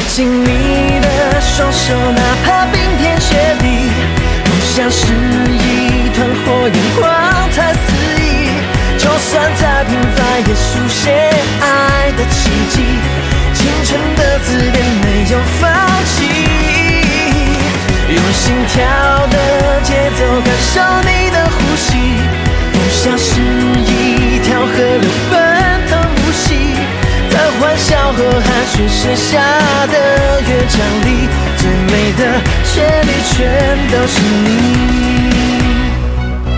紧你的双手，哪怕冰天雪地，不像是一团火焰，光彩四溢。就算再平凡，也书写爱的奇迹。青春的字典没有放弃，用心跳的节奏感受你的呼吸，不像是一条河流奔腾不息，在欢笑和汗水写下的乐章里，最美的旋律全都是你。